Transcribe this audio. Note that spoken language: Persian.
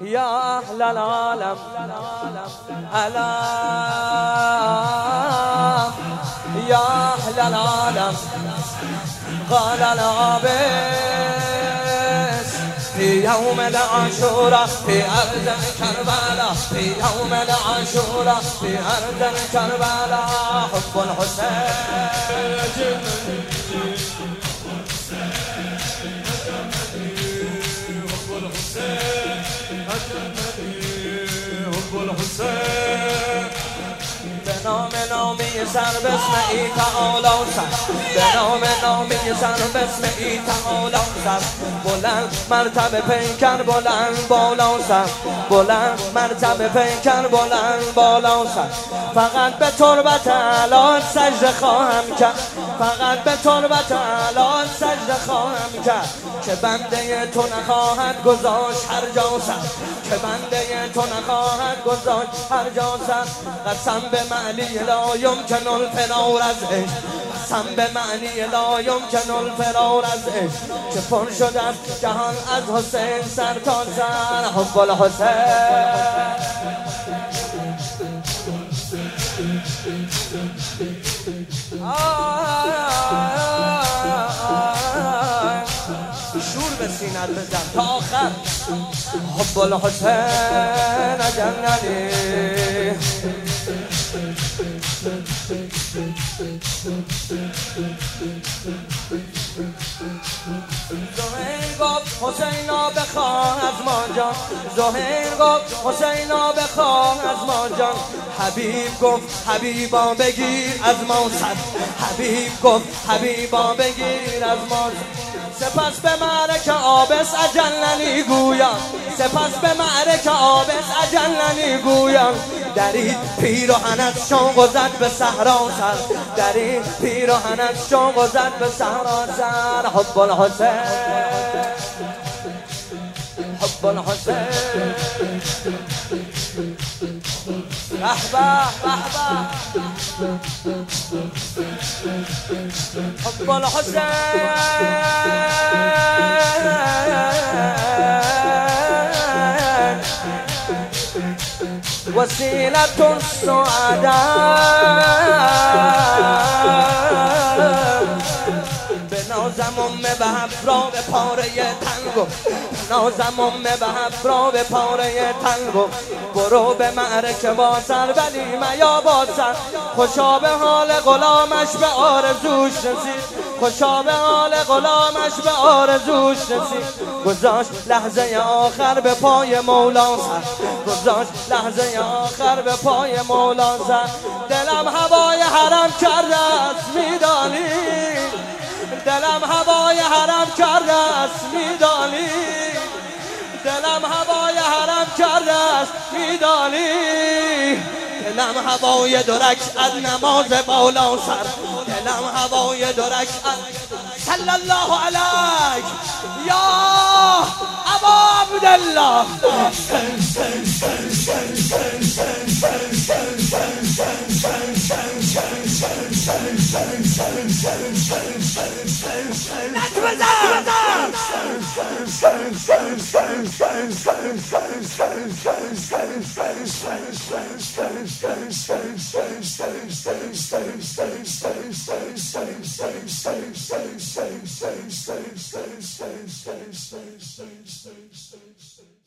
يا أهل العالم ألا يا أهل العالم قال العابس في يوم العاشوراء في أرض كربلاء في يوم العاشوراء في أرض كربلاء حب الحسين به نام نامی سر بسم ای تعالی سر به نام نامی سر بسم ای تعالی سر بلند مرتبه پیکر بلند بالا سر بلند مرتبه پیکر بلند بالا سر فقط به تربت الان سجده خواهم کرد فقط به تربت الان سجده خواهم کرد که بنده تو نخواهد گذاشت هر جا سر که بنده تو نخواهد گذاشت هر جا سر قسم به معنی لا یمکن الفرار از عشق قسم به معنی لا یمکن الفرار از عشق که پر شده از جهان از حسین سر تا سر حب الحسین شور به سینت بزن تا آخر حب الحسین جننی زهیر گفت حسینا بخواه از ما جان زهیر گفت حسینا بخواه از ما جان حبیب گفت حبیبا بگیر از ما سر حبیب گفت حبیبا بگیر از ما سپس به معرک آبس اجلنی گویم سپس به معرک آبس اجلنی گویم درید پیراهن از شوق و زد به صحرا سر درید پیراهن از شوق و زد به صحرا سر حب الحسین حب الحسین به به حب الحسین وسیلة السعداء نازم امه به هفرا به پاره تنگو نازم امه به هفرا به پاره تنگو برو به معرکه با سر ولی میا با سر خوشا به حال غلامش به آرزوش رسید خوشا به حال غلامش به آرزوش رسید گذاشت لحظه آخر به پای مولا سر گذاشت لحظه آخر به پای مولا سر دلم هوای حرم کرده است میدانی دلم هوای حرم کرده است میدانی دلم هوای حرم کرده است میدانی دلم هوای دو رکعت نماز بالا سر دلم هوای دو رکعت صلی الله علیک یا ابا عبدالله Stay.